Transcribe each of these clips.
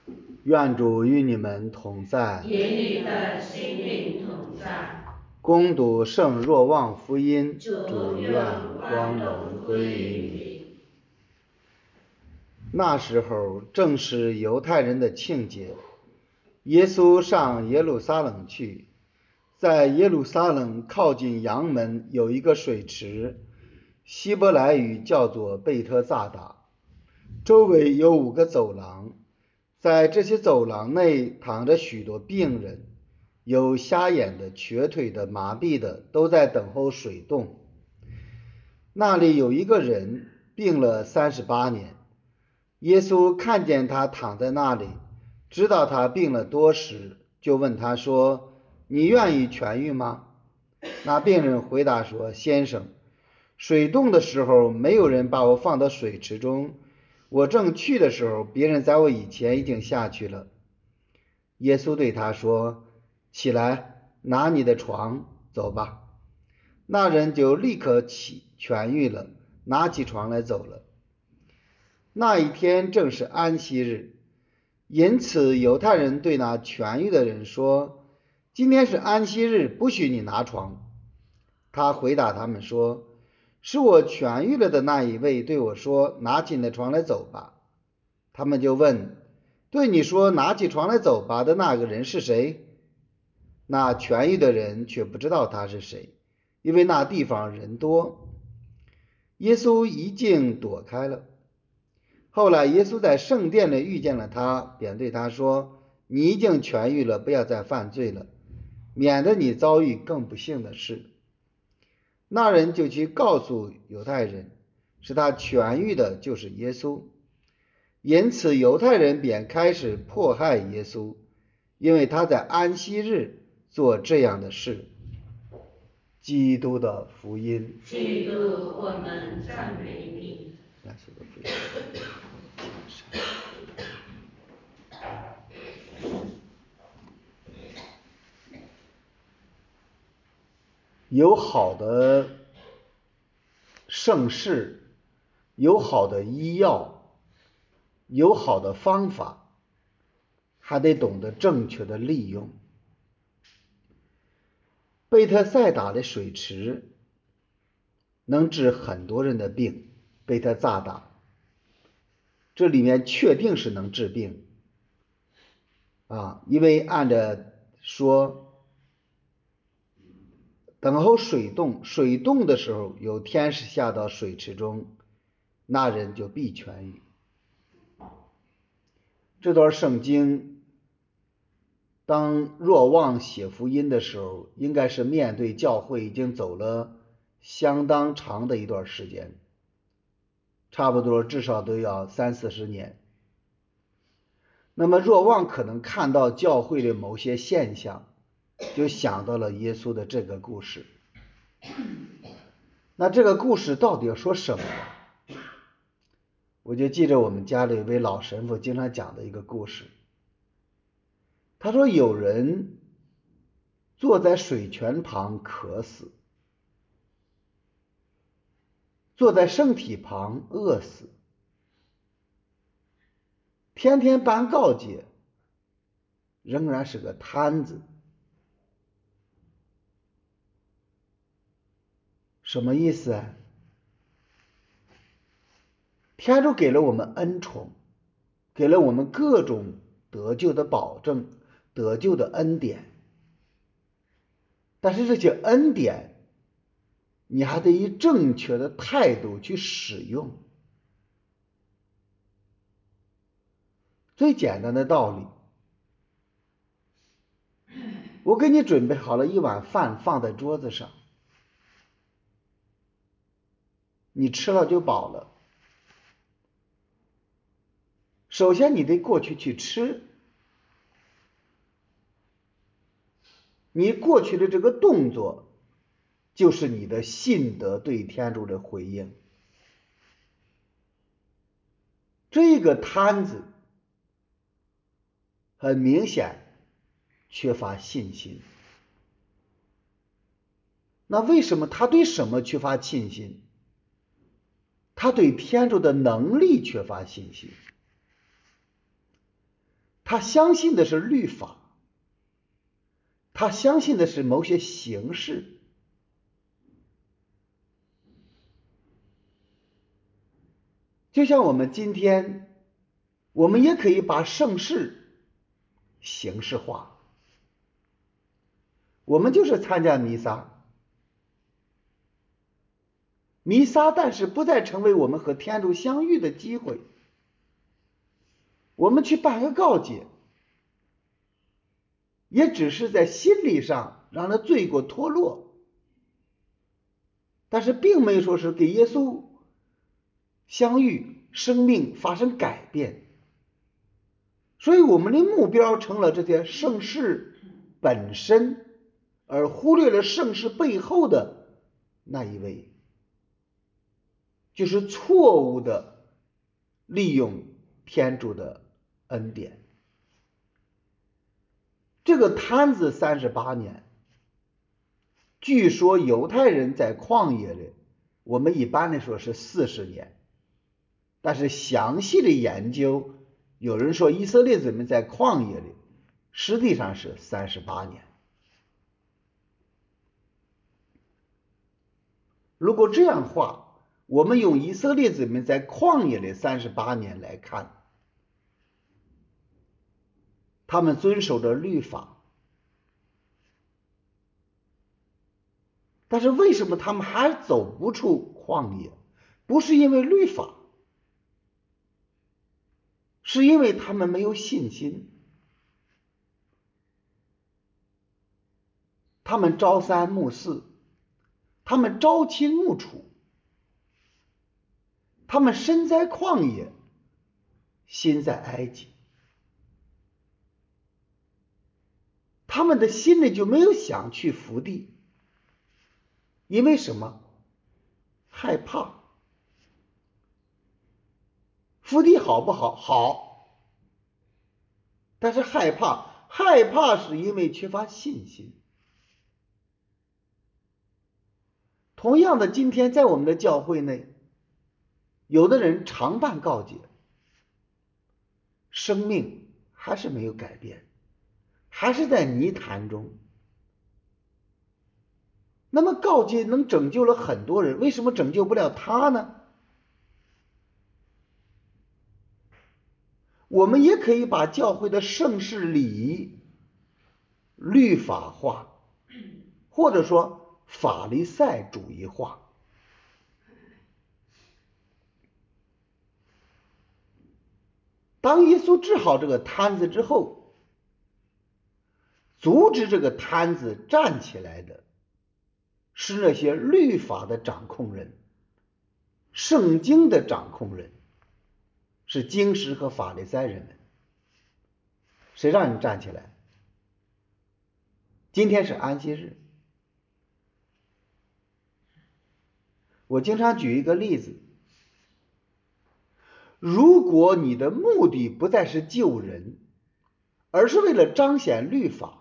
愿主与你们同在， 与你的心灵同在。 恭读圣若望福音，主愿光荣归于你。那时候正是犹太人的庆节，耶稣上耶路撒冷去，在耶路撒冷靠近阳门有一个水池，希伯来语叫做贝特撒达，周围有5个走廊，在这些走廊内躺着许多病人，有瞎眼的、瘸腿的、麻痹的，都在等候水动。那里有一个人病了38年，耶稣看见他躺在那里，知道他病了多时，就问他说：你愿意痊愈吗？那病人回答说：先生，水动的时候没有人把我放到水池中，我正去的时候，别人在我以前已经下去了。耶稣对他说：起来，拿你的床走吧。那人就立刻痊愈了，拿起床来走了。那一天正是安息日，因此犹太人对那痊愈的人说：今天是安息日，不许你拿床。他回答他们说：是我痊愈了的那一位对我说：拿起你的床来走吧。他们就问：对你说拿起床来走吧的那个人是谁？那痊愈的人却不知道他是谁，因为那地方人多。耶稣一径躲开了。后来耶稣在圣殿里遇见了他，便对他说：你已经痊愈了，不要再犯罪了，免得你遭遇更不幸的事。那人就去告诉犹太人，使他痊愈的就是耶稣。因此犹太人便开始迫害耶稣，因为他在安息日做这样的事。基督的福音。 基督，我们赞美你。 有好的圣事，有好的医药，有好的方法，还得懂得正确的利用。贝特赛达的水池能治很多人的病，贝特萨达这里面确定是能治病因为按着说等候水动，水动的时候有天使下到水池中，那人就必痊愈。这段圣经当若望写福音的时候，应该是面对教会已经走了相当长的一段时间，差不多至少都要30-40年。那么若望可能看到教会的某些现象，就想到了耶稣的这个故事。那这个故事到底要说什么呢？我就记着我们家里有位老神父经常讲的一个故事。他说有人坐在水泉旁渴死，坐在圣体旁饿死，天天颁告诫，仍然是个瘫子。什么意思啊？天主给了我们恩宠，给了我们各种得救的保证，得救的恩典，但是这些恩典你还得以正确的态度去使用。最简单的道理，我给你准备好了一碗饭放在桌子上，你吃了就饱了。首先你得过去吃，你过去的这个动作就是你的信德对天主的回应。这个瘫子很明显缺乏信心。那为什么他对什么缺乏信心？他对天主的能力缺乏信心。 他相信的是律法，他相信的是某些形式。就像我们今天，我们也可以把圣事形式化，我们就是参加弥撒，弥撒但是不再成为我们和天主相遇的机会，我们去办个告解，也只是在心理上让他罪过脱落，但是并没有说是给耶稣相遇，生命发生改变。所以我们的目标成了这些圣事本身，而忽略了圣事背后的那一位，就是错误的利用天主的恩典。这个摊子38年，据说犹太人在旷野里，我们一般来说是40年，但是详细的研究，有人说以色列子民在旷野里实际上是38年。如果这样的话，我们用以色列子民在旷野里38年来看，他们遵守着律法，但是为什么他们还走不出旷野？不是因为律法，是因为他们没有信心。他们朝三暮四，他们朝秦暮楚，他们身在旷野，心在埃及，他们的心里就没有想去福地。因为什么？害怕。福地好不好？好，但是害怕，害怕是因为缺乏信心。同样的，今天在我们的教会内，有的人常办告解，生命还是没有改变，还是在泥潭中。那么告解能拯救了很多人，为什么拯救不了他呢？我们也可以把教会的圣事礼仪律法化，或者说法利赛主义化。当耶稣治好这个摊子之后，阻止这个摊子站起来的是那些律法的掌控人，圣经的掌控人，是经师和法利赛人们。谁让你站起来？今天是安息日。我经常举一个例子，如果你的目的不再是救人，而是为了彰显律法，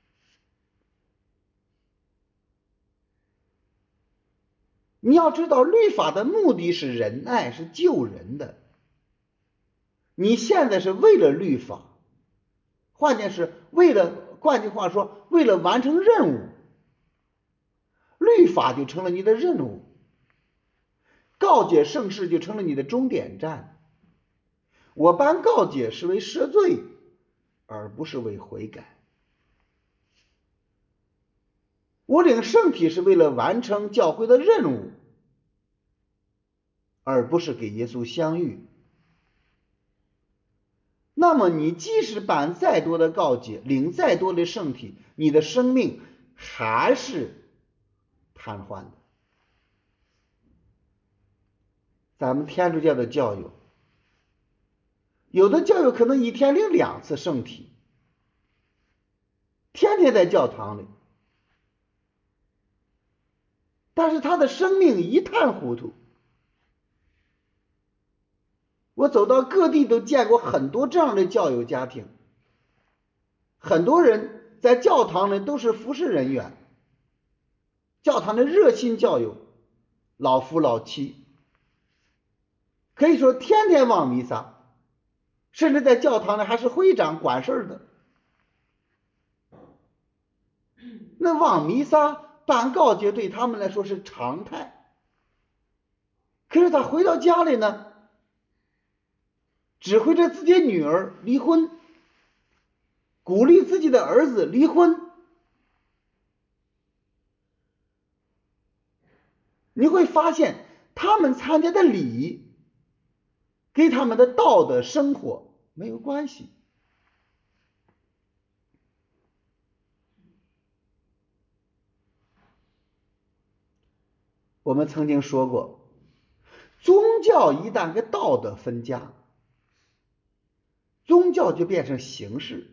你要知道律法的目的是仁爱，是救人的。你现在是为了律法，换句话说，为了完成任务，律法就成了你的任务，告解圣事就成了你的终点站。我办告解是为赦罪，而不是为悔改。我领圣体是为了完成教会的任务，而不是给耶稣相遇。那么你即使办再多的告解，领再多的圣体，你的生命还是瘫痪的。咱们天主教的教友，有的教友可能一天领2次圣体，天天在教堂里，但是他的生命一塌糊涂。我走到各地都见过很多这样的教友家庭，很多人在教堂里都是服侍人员，教堂的热心教友，老夫老妻，可以说天天往弥撒， 甚至在教堂里还是会长管事的。那往弥撒办告解对他们来说是常态。可是他回到家里呢，指挥着自己的女儿离婚，鼓励自己的儿子离婚。你会发现他们参加的礼跟他们的道德生活没有关系。我们曾经说过，宗教一旦跟道德分家，宗教就变成形式，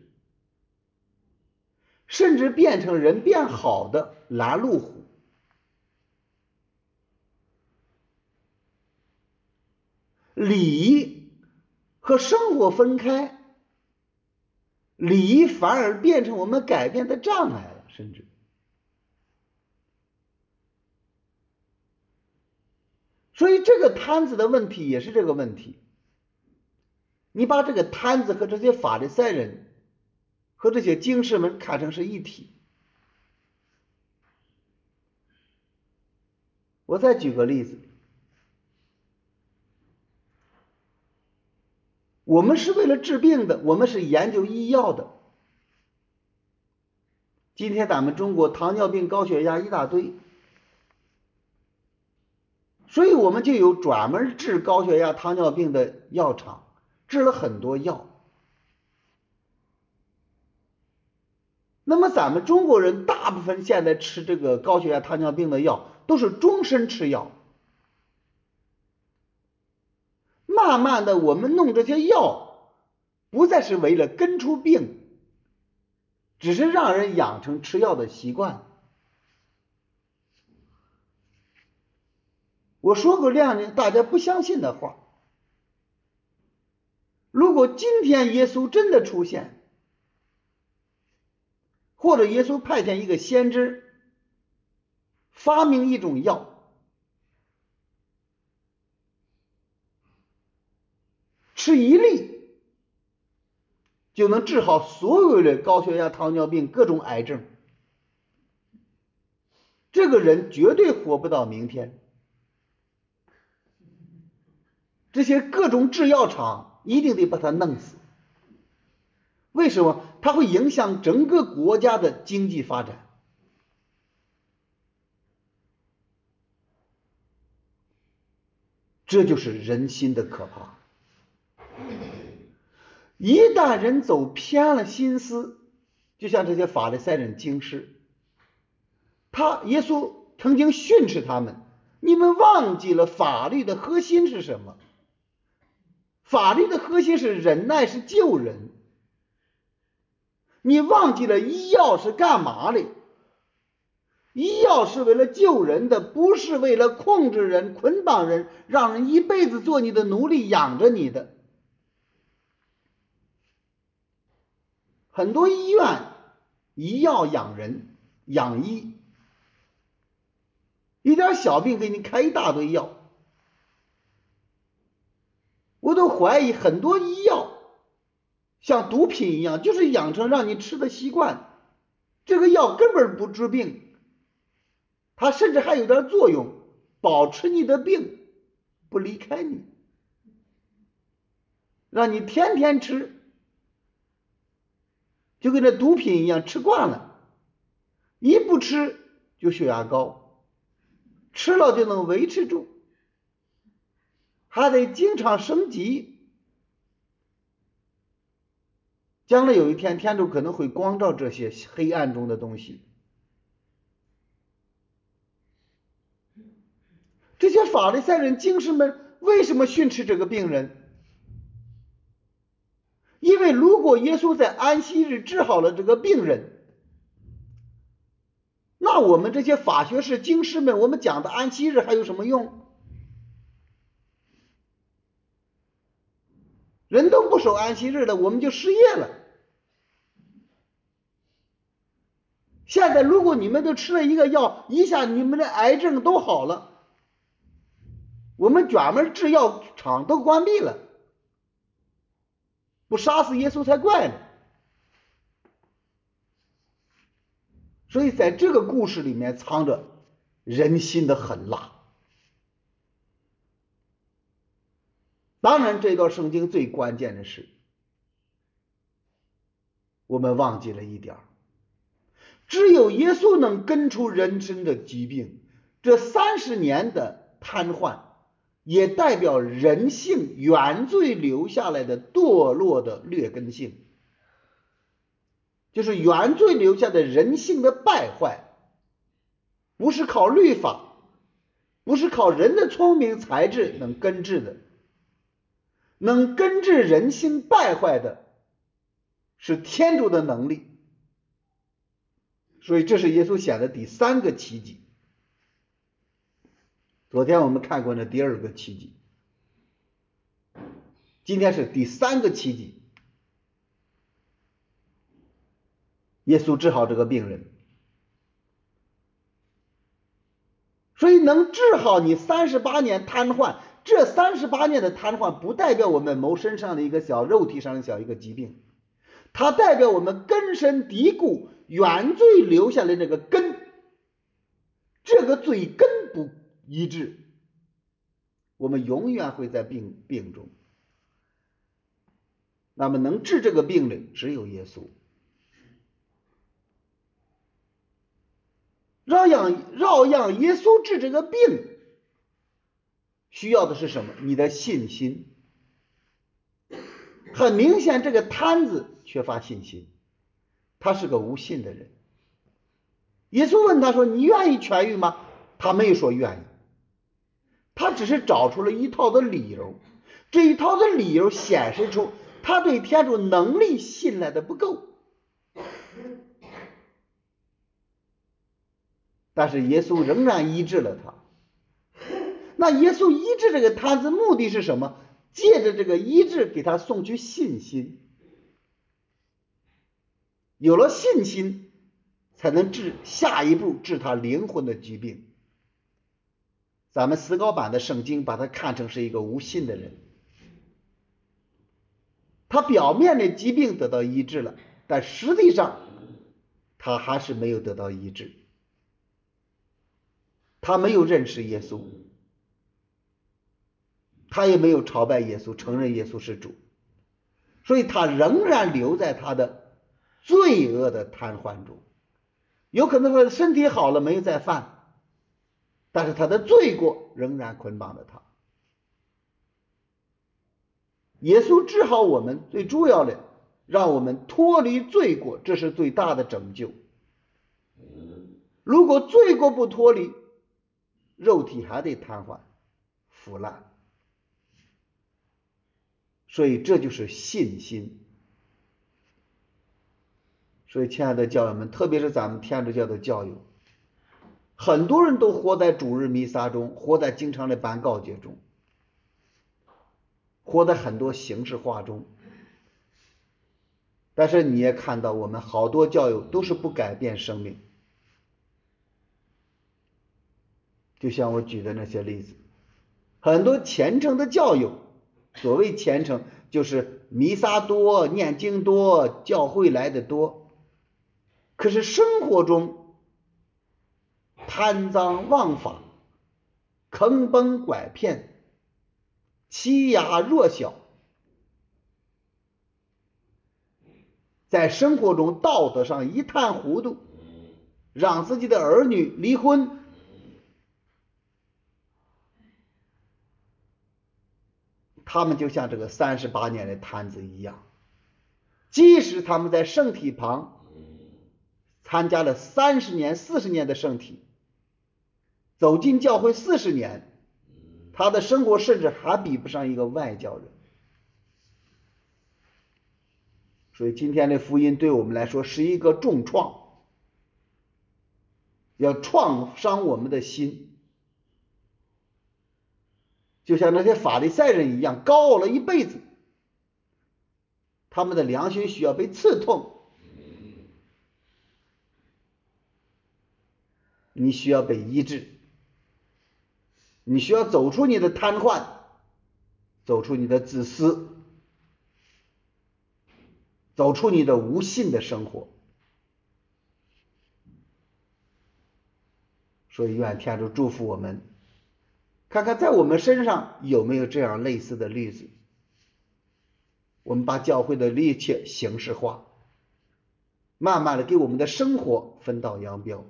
甚至变成人变好的拦路虎。礼和生活分开，礼反而变成我们改变的障碍了，甚至。所以这个摊子的问题也是这个问题。你把这个摊子和这些法利赛人和这些经师们看成是一体。我再举个例子，我们是为了治病的，我们是研究医药的。今天咱们中国糖尿病、高血压一大堆，所以我们就有专门治高血压、糖尿病的药厂，治了很多药。那么咱们中国人大部分现在吃这个高血压、糖尿病的药都是终身吃药。慢慢的我们弄这些药不再是为了根除病，只是让人养成吃药的习惯。我说过让大家不相信的话，如果今天耶稣真的出现，或者耶稣派遣一个先知发明一种药，吃一粒就能治好所有的高血压、糖尿病、各种癌症，这个人绝对活不到明天。这些各种制药厂一定得把他弄死。为什么？它会影响整个国家的经济发展。这就是人心的可怕。一旦人走偏了心思，就像这些法利赛人经师，耶稣曾经训斥他们，你们忘记了法律的核心是什么？法律的核心是忍耐，是救人。你忘记了医药是干嘛的？医药是为了救人的，不是为了控制人、捆绑人，让人一辈子做你的奴隶，养着你的。很多医院医药养人、养医，一点小病给你开一大堆药。我都怀疑很多医药像毒品一样，就是养成让你吃的习惯。这个药根本不治病，它甚至还有点作用，保持你的病不离开你，让你天天吃，就跟这毒品一样，吃惯了，一不吃就血压高，吃了就能维持住，还得经常升级。将来有一天，天主可能会光照这些黑暗中的东西。这些法利赛人、经师们为什么训斥这个病人？因为如果耶稣在安息日治好了这个病人，那我们这些法学士、经师们，我们讲的安息日还有什么用？人都不守安息日了，我们就失业了。现在如果你们都吃了一个药，一下你们的癌症都好了，我们专门制药厂都关闭了。 不杀死耶稣才怪呢。所以在这个故事里面藏着人心的狠辣。当然这段圣经最关键的是，我们忘记了一点，只有耶稣能根除人生的疾病。这30年的瘫痪也代表人性原罪留下来的堕落的劣根性，就是原罪留下的人性的败坏，不是靠律法，不是靠人的聪明才智能根治的。能根治人性败坏的是天主的能力。所以这是耶稣显的第3个奇迹。昨天我们看过那第2个奇迹，今天是第3个奇迹。耶稣治好这个病人，所以能治好你38年瘫痪。这38年的瘫痪不代表我们谋身上的一个小肉体上的小一个疾病，它代表我们根深蒂固原罪留下来那个根，这个罪根不医治，我们永远会在病中。那么能治这个病的只有耶稣。绕样耶稣治这个病需要的是什么？你的信心。很明显这个瘫子缺乏信心，他是个无信的人。耶稣问他说，你愿意痊愈吗？他没有说愿意，他只是找出了一套的理由。这一套的理由显示出他对天主能力信赖的不够。但是耶稣仍然医治了他。那耶稣医治这个瘫子目的是什么？借着这个医治给他送去信心。有了信心才能下一步治他灵魂的疾病。咱们思高版的圣经把他看成是一个无信的人，他表面的疾病得到医治了，但实际上他还是没有得到医治。他没有认识耶稣，他也没有朝拜耶稣，承认耶稣是主，所以他仍然留在他的罪恶的瘫痪中。有可能他的身体好了，没有再犯，但是他的罪过仍然捆绑着他。耶稣治好我们最主要的，让我们脱离罪过，这是最大的拯救。如果罪过不脱离，肉体还得瘫痪腐烂。所以这就是信心。所以亲爱的教友们，特别是咱们天主教的教友，很多人都活在主日弥撒中，活在经常的颁告诫中，活在很多形式化中。但是你也看到我们好多教友都是不改变生命。就像我举的那些例子，很多虔诚的教友，所谓虔诚就是弥撒多，念经多，教会来的多，可是生活中贪赃枉法，坑蒙拐骗，欺压弱小，在生活中道德上一塌糊涂，让自己的儿女离婚，他们就像这个38年的瘫子一样。即使他们在圣体旁参加了30年40年的圣体，走进教会40年，他的生活甚至还比不上一个外教人。所以今天的福音对我们来说是一个重创，要创伤我们的心，就像那些法利赛人一样，高傲了一辈子，他们的良心需要被刺痛。你需要被医治，你需要走出你的瘫痪，走出你的自私。 走出你的无信的生活。所以愿天主祝福我们，看看在我们身上有没有这样类似的例子，我们把教会的力切形式化，慢慢的给我们的生活分道扬镳。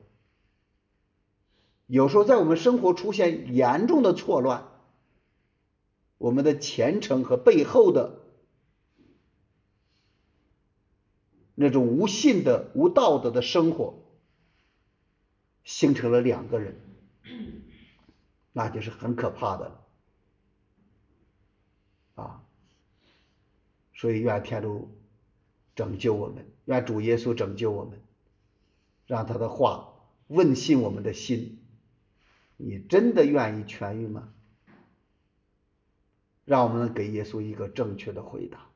有时候在我们生活出现严重的错乱，我们的虔诚和背后的那种无信的无道德的生活形成了两个人，那就是很可怕的了啊！所以愿天主拯救我们，愿主耶稣拯救我们，让他的话问信我们的心。你真的愿意痊愈吗？让我们给耶稣一个正确的回答。